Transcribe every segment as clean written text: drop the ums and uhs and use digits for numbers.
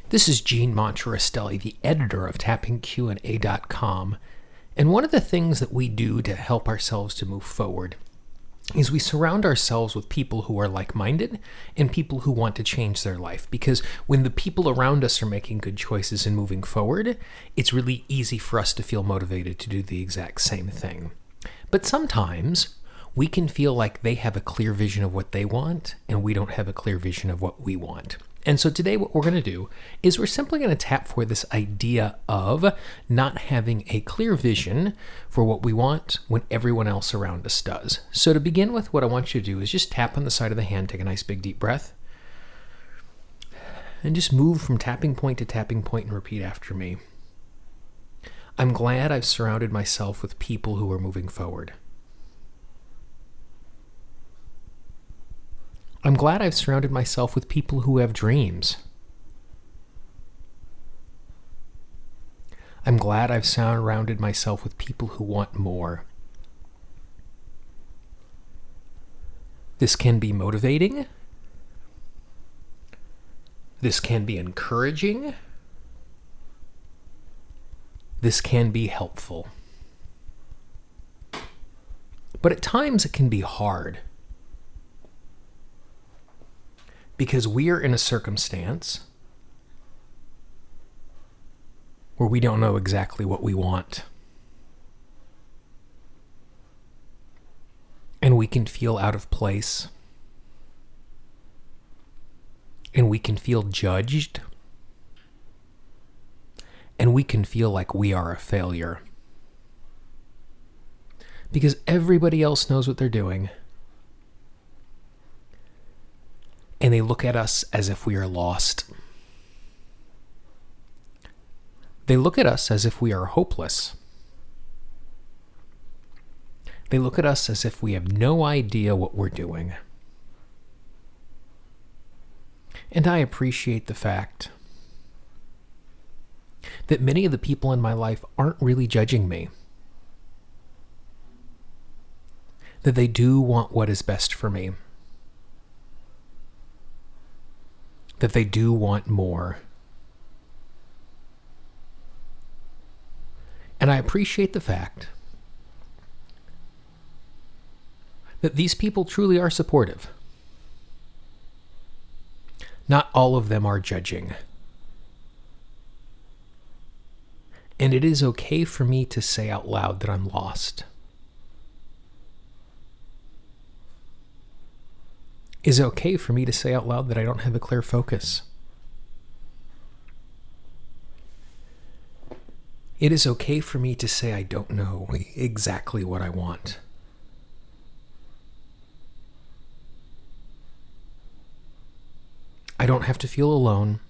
This is Gene Monterestelli, the editor of TappingQA.com, and one of the things that we do to help ourselves to move forward is we surround ourselves with people who are like-minded and people who want to change their life, because when the people around us are making good choices and moving forward, it's really easy for us to feel motivated to do the exact same thing. But sometimes we can feel like they have a clear vision of what they want and we don't have a clear vision of what we want. And so today what we're going to do is we're simply going to tap for this idea of not having a clear vision for what we want when everyone else around us does. So to begin with, what I want you to do is just tap on the side of the hand, take a nice big deep breath, and just move from tapping point to tapping point and repeat after me. I'm glad I've surrounded myself with people who are moving forward. I'm glad I've surrounded myself with people who have dreams. I'm glad I've surrounded myself with people who want more. This can be motivating. This can be encouraging. This can be helpful. But at times it can be hard. Because we are in a circumstance where we don't know exactly what we want. And we can feel out of place. And we can feel judged. And we can feel like we are a failure. Because everybody else knows what they're doing. And they look at us as if we are lost. They look at us as if we are hopeless. They look at us as if we have no idea what we're doing. And I appreciate the fact that many of the people in my life aren't really judging me. That they do want what is best for me. That they do want more. And I appreciate the fact that these people truly are supportive. Not all of them are judging. And it is okay for me to say out loud that I'm lost. Is it okay for me to say out loud that I don't have a clear focus? It is okay for me to say I don't know exactly what I want. I don't have to feel alone.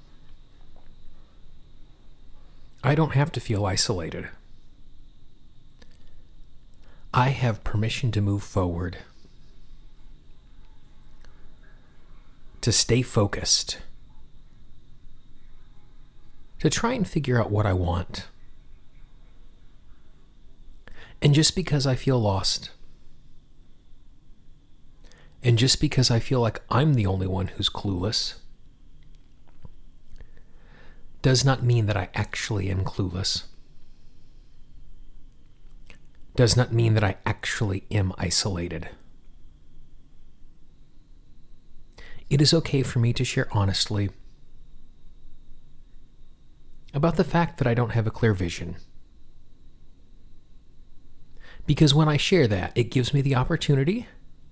I don't have to feel isolated. I have permission to move forward. To stay focused, to try and figure out what I want. And just because I feel lost, and just because I feel like I'm the only one who's clueless, does not mean that I actually am clueless. Does not mean that I actually am isolated. It is okay for me to share honestly about the fact that I don't have a clear vision. Because when I share that, it gives me the opportunity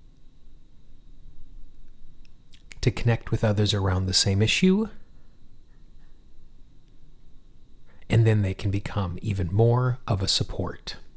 to connect with others around the same issue, and then they can become even more of a support.